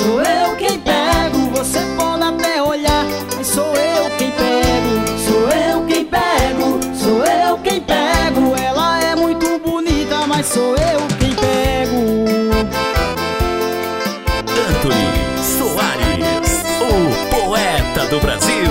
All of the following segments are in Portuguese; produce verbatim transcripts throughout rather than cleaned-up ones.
sou eu quem pego. Você pode até olhar, mas sou eu quem pego. Sou eu quem pego, sou eu quem pego. Ela é muito bonita, mas sou eu quem pego. Antony Soares, o poeta do Brasil.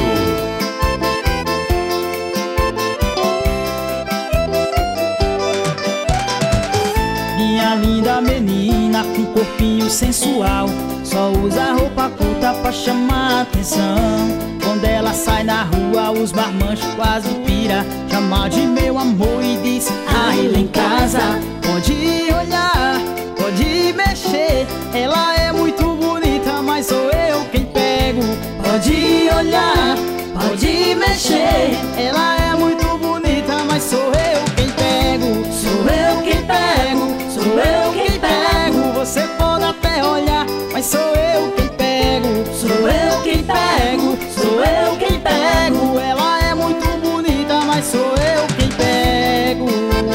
Minha linda menina com corpinho sensual, só usa roupa curta pra chamar atenção. Quando ela sai na rua, os marmanjos quase pira, chama de meu amor e diz: ai, lá em casa pode olhar, pode mexer. Ela é muito bonita, mas sou eu quem pego. Pode olhar, pode mexer. Ela é muito bonita, mas sou eu quem pego. Sou eu quem pego, sou eu quem pego. Você pode até olhar, mas sou eu quem pego. Sou eu quem pego, sou eu quem pego. Ela é muito bonita, mas sou eu quem pego.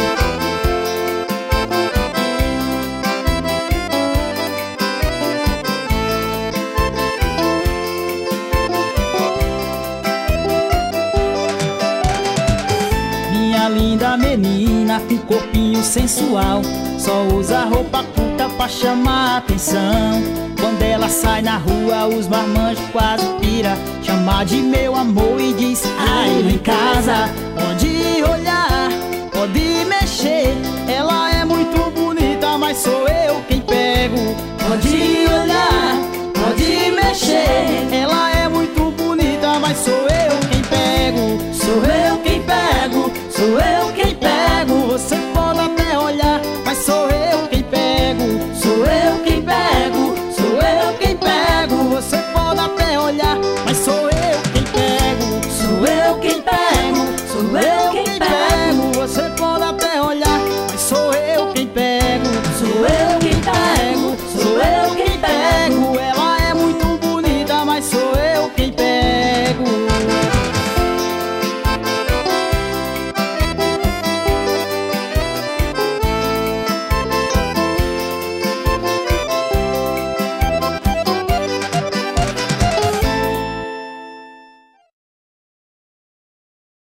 Minha linda menina com corpinho sensual, só usa roupa curta pra chamar atenção. Quando ela sai na rua, os marmanjos quase pira, chama de meu amor e diz: ai, lá em casa pode olhar, pode mexer. Ela é muito bonita, mas sou eu quem pego. Pode olhar, pode mexer. Ela é